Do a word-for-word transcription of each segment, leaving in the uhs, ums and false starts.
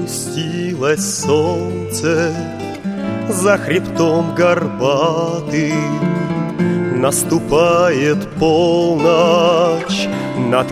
Опустилось солнце за хребтом горбатым, наступает полночь над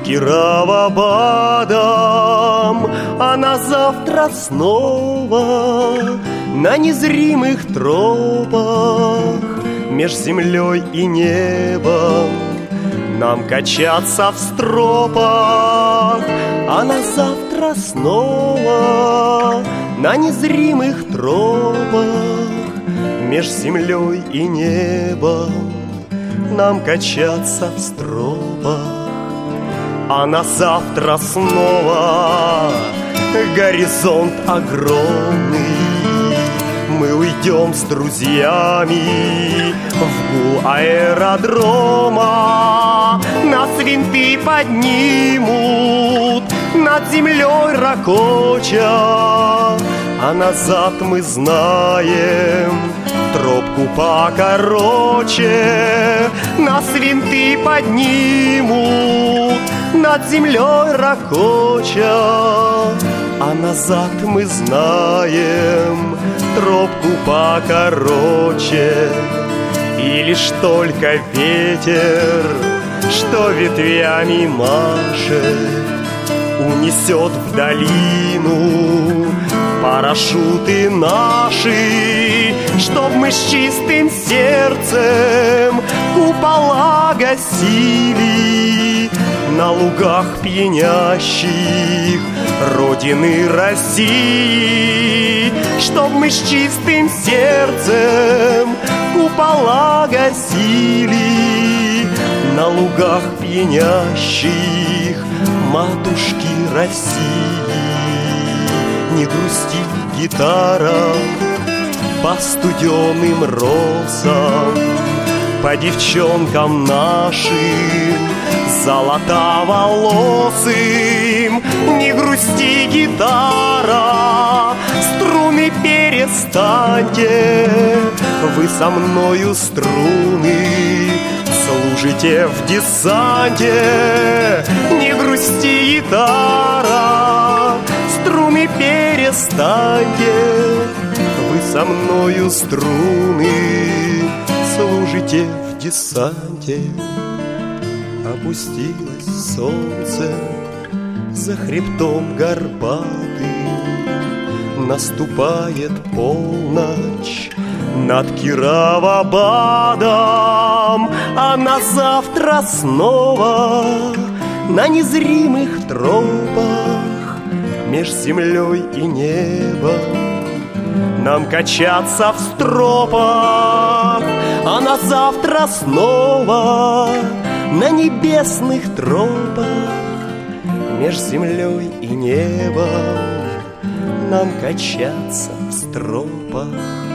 Кирово-Бадом, а на завтра снова на незримых тропах меж землей и небом нам качаться в стропах, а на завтра снова на незримых тропах меж землей и небом нам качаться в стропах, а на завтра снова горизонт огромный. Мы уйдем с друзьями в гул аэродрома, нас винты поднимут над землей ракоча, а назад мы знаем тропку покороче. Нас винты поднимут над землей ракоча, а назад мы знаем тропку покороче. И лишь только ветер, что ветвями машет, унесет в долину парашюты наши, чтоб мы с чистым сердцем купола гасили на лугах пьянящих Родины России, чтоб мы с чистым сердцем купола гасили на лугах пьянящих матушки России. Не грусти, гитара, по студеным росам, по девчонкам нашим золотоволосым. Не грусти, гитара, струны перестаньте, вы со мною струны служите в десанте. Не грусти, гитара, струны перестаньте, вы со мною струны служите в десанте. Опустилось солнце за хребтом горбатым, наступает полночь над Кирово-Бадом, а на завтра снова на незримых тропах меж землей и небом нам качаться в стропах, а на завтра снова на небесных тропах меж землей и небом нам качаться в стропах.